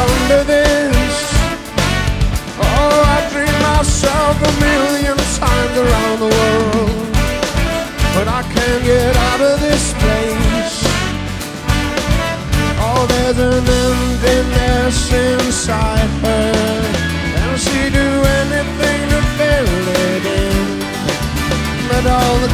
under this. Oh, I dream myself a million times around the world, but I can't get out of this place. Oh, there's an emptiness inside her, and she'd do anything to fill it in. But all the